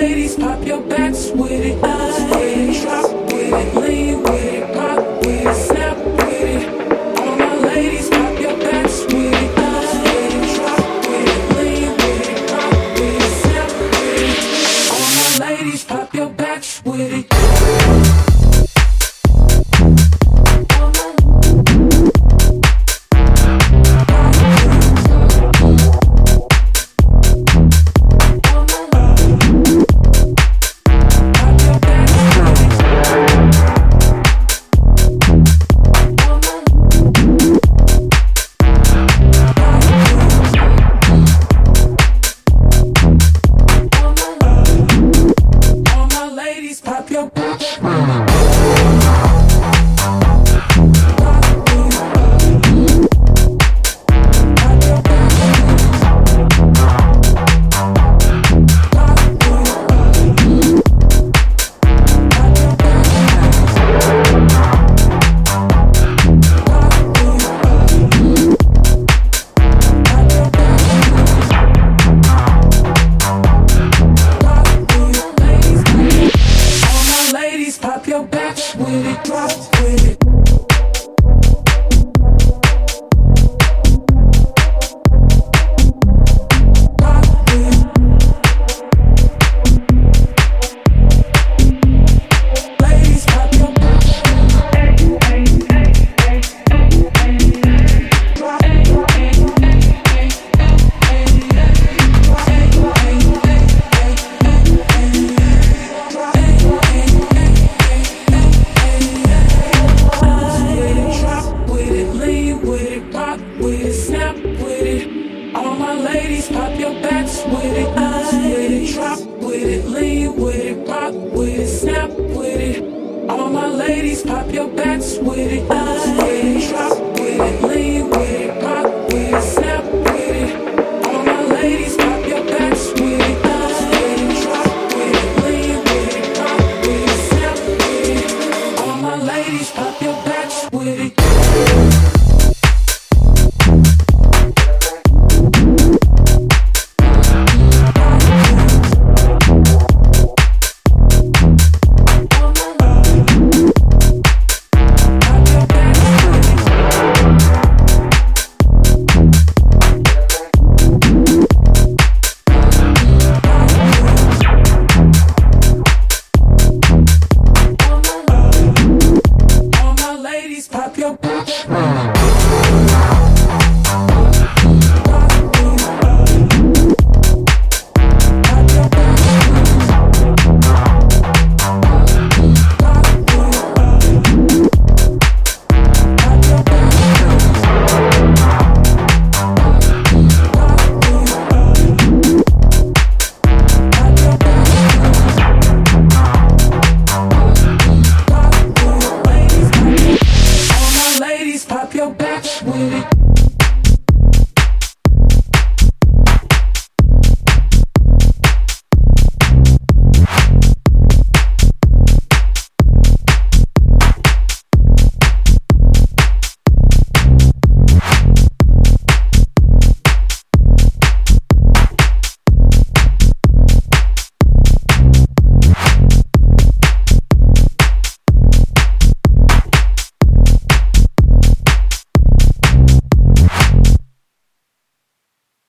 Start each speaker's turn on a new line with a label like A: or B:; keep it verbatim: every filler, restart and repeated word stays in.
A: ladies, pop your backs with it. With it, drop with it, lean with it, pop with it, snap with it. All my ladies, pop your backs with it. With it, drop with it, lean with it, pop with it, snap with it. All my ladies, pop your backs with it. All my ladies, pop your backs with it.